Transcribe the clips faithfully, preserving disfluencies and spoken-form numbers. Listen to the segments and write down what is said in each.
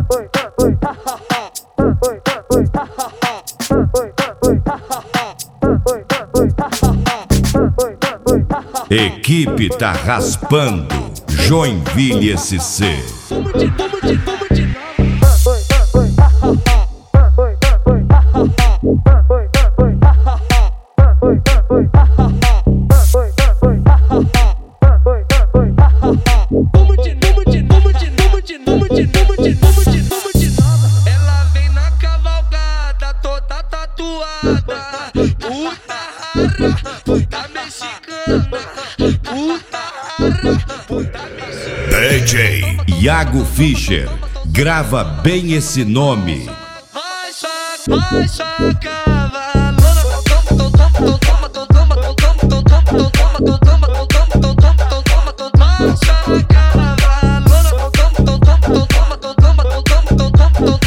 Equipe tá raspando, Joinville S C. Ela vem na cavalgada, toda tatuada. Puta rara, puta mexicana. Puta rara, puta mexicana. D J Iago Fischer, grava bem esse nome. Vai só, vai só, cavalona. Toma, toma, toma, toma, toma, toma, toma, toma, toma, toma, toma, toma, vai só, cavalona. Toma, toma, toma, toma, toma, toma, toma,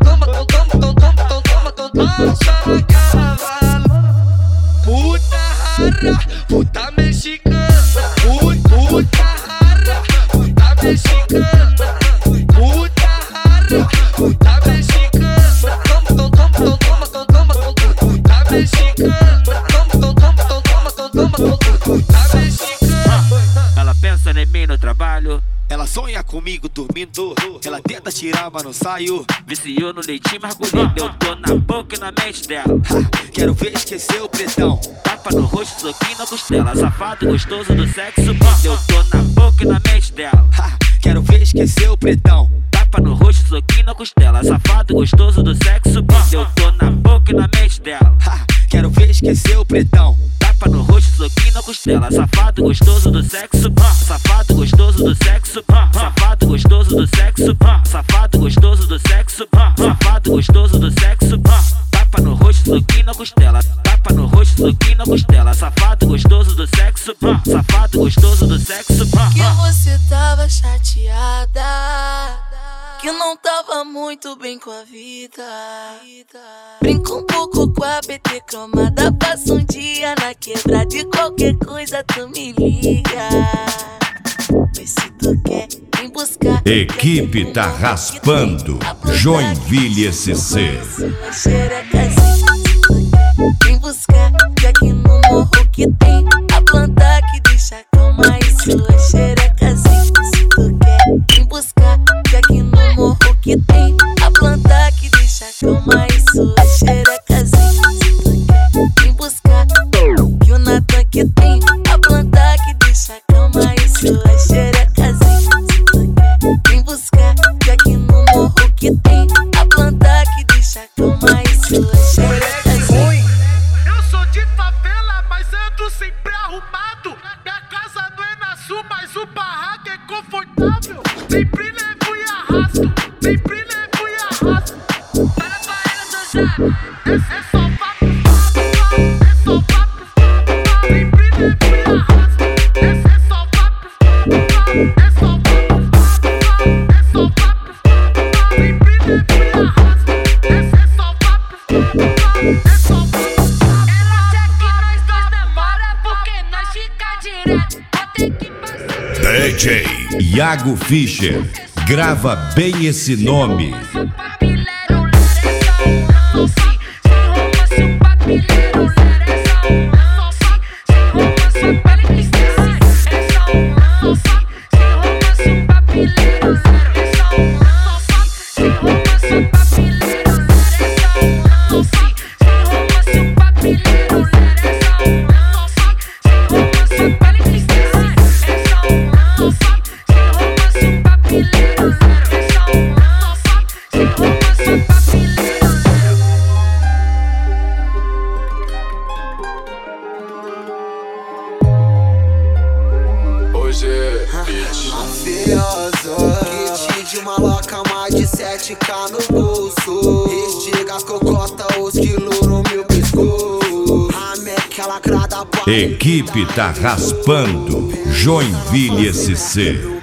toma, vai só, cavalona. Puta rara, puta mexicana. Puta rara, puta mexicana. Puta rara, puta mexicana. Toma, toma, toma, toma, toma, puta mexicana. Toma, toma, toma, toma, puta mexicana. Ela pensa em mim no trabalho. Ela sonha comigo dormindo. Ela tenta tirar, mas não saio. Viciou no leitinho margulhento. Eu tô na boca e na mente dela. Ha, quero ver esquecer o pretão. Tapa no rosto, soquinho na costela. Safado gostoso do sexo bom. Eu tô na boca e na mente dela. Ha, quero ver esquecer o pretão. Tapa no rosto, soquinho na costela. Safado gostoso do sexo bom. Eu tô na boca e na mente dela. Ha, quero ver esquecer o pretão. Tapa no rosto, soquinho na costela. Safado gostoso do sexo bom. Safado gostoso do sexo bom. Safado gostoso do sexo bom. Safado gostoso do sexo bom. Safado gostoso do sexo bom. Tapa no rosto, soquinho na costela. Tapa no rosto, soquinho na costela. Safado gostoso do sexo bom. Safado gostoso do sexo bom. Que você tava chateada, que não tava muito bem com a vida. Brinca um pouco com a B T cromada. Passa um dia na quebrada. De qualquer coisa tu me liga. Mas se tu quer, vem buscar. Equipe tá raspando, Joinville S C. Vem buscar, que aqui no morro que tem a planta que deixa calma e sua xerecazinha. Se tu quer, vem buscar, que aqui no morro que tem a planta que deixa calma e sua xerecazinha. Se tu quer, vem buscar, que o Natan que tem a planta que deixa calma e sua xerecazinha. Se tu quer, vem buscar, que aqui no morro que tem a planta que deixa calma e sua xerecazinha. Sempre arrumado, minha casa não é na sul, mas o barraco é confortável. Sempre levo e arrasto, sempre levo e arrasto. Para a barreira do Zé, é só papo, é só papo. Sempre levo e arrasto, é só papo, é só papo, é só papo. Sempre levo e arrasto, é só papo, é só papo. D J Iago Fischer, grava bem esse nome. Mafioso, kit de maloca, mais de sete K no bolso. Estiga a cocota, os quilos no meu pescoço. A meca lacrada. Equipe tá raspando, Joinville S C.